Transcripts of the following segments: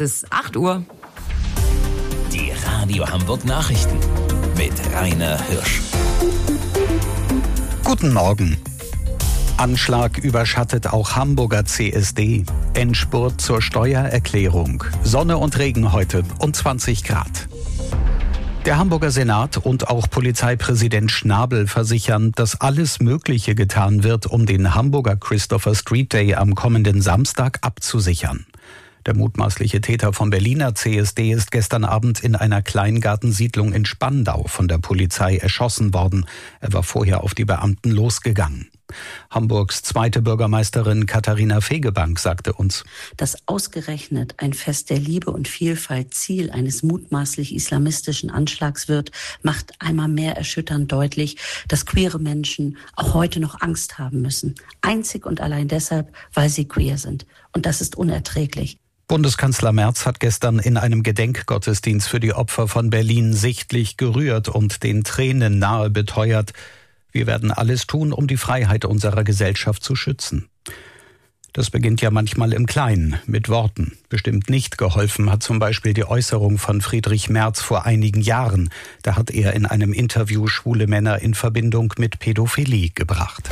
ist 8 Uhr. Die Radio Hamburg Nachrichten mit Rainer Hirsch. Guten Morgen. Anschlag überschattet auch Hamburger CSD. Endspurt zur Steuererklärung. Sonne und Regen heute und 20 Grad. Der Hamburger Senat und auch Polizeipräsident Schnabel versichern, dass alles Mögliche getan wird, um den Hamburger Christopher Street Day am kommenden Samstag abzusichern. Der mutmaßliche Täter vom Berliner CSD ist gestern Abend in einer Kleingartensiedlung in Spandau von der Polizei erschossen worden. Er war vorher auf die Beamten losgegangen. Hamburgs zweite Bürgermeisterin Katharina Fegebank sagte uns: Dass ausgerechnet ein Fest der Liebe und Vielfalt Ziel eines mutmaßlich islamistischen Anschlags wird, macht einmal mehr erschütternd deutlich, dass queere Menschen auch heute noch Angst haben müssen. Einzig und allein deshalb, weil sie queer sind. Und das ist unerträglich. Bundeskanzler Merz hat gestern in einem Gedenkgottesdienst für die Opfer von Berlin sichtlich gerührt und den Tränen nahe beteuert: Wir werden alles tun, um die Freiheit unserer Gesellschaft zu schützen. Das beginnt ja manchmal im Kleinen, mit Worten. Bestimmt nicht geholfen hat zum Beispiel die Äußerung von Friedrich Merz vor einigen Jahren. Da hat er in einem Interview schwule Männer in Verbindung mit Pädophilie gebracht.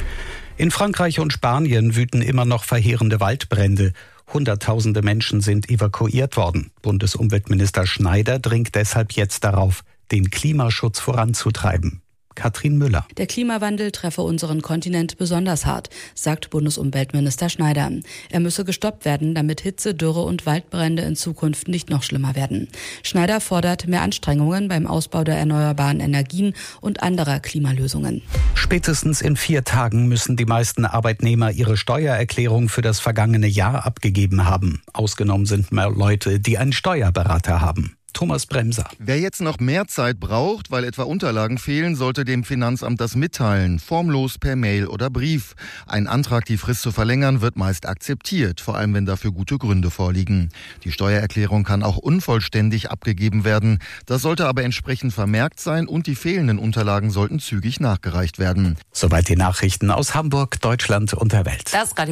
In Frankreich und Spanien wüten immer noch verheerende Waldbrände. Hunderttausende Menschen sind evakuiert worden. Bundesumweltminister Schneider dringt deshalb jetzt darauf, den Klimaschutz voranzutreiben. Katrin Müller. Der Klimawandel treffe unseren Kontinent besonders hart, sagt Bundesumweltminister Schneider. Er müsse gestoppt werden, damit Hitze, Dürre und Waldbrände in Zukunft nicht noch schlimmer werden. Schneider fordert mehr Anstrengungen beim Ausbau der erneuerbaren Energien und anderer Klimalösungen. Spätestens in 4 Tagen müssen die meisten Arbeitnehmer ihre Steuererklärung für das vergangene Jahr abgegeben haben. Ausgenommen sind mehr Leute, die einen Steuerberater haben. Thomas Bremser. Wer jetzt noch mehr Zeit braucht, weil etwa Unterlagen fehlen, sollte dem Finanzamt das mitteilen. Formlos per Mail oder Brief. Ein Antrag, die Frist zu verlängern, wird meist akzeptiert, vor allem wenn dafür gute Gründe vorliegen. Die Steuererklärung kann auch unvollständig abgegeben werden. Das sollte aber entsprechend vermerkt sein und die fehlenden Unterlagen sollten zügig nachgereicht werden. Soweit die Nachrichten aus Hamburg, Deutschland und der Welt. Das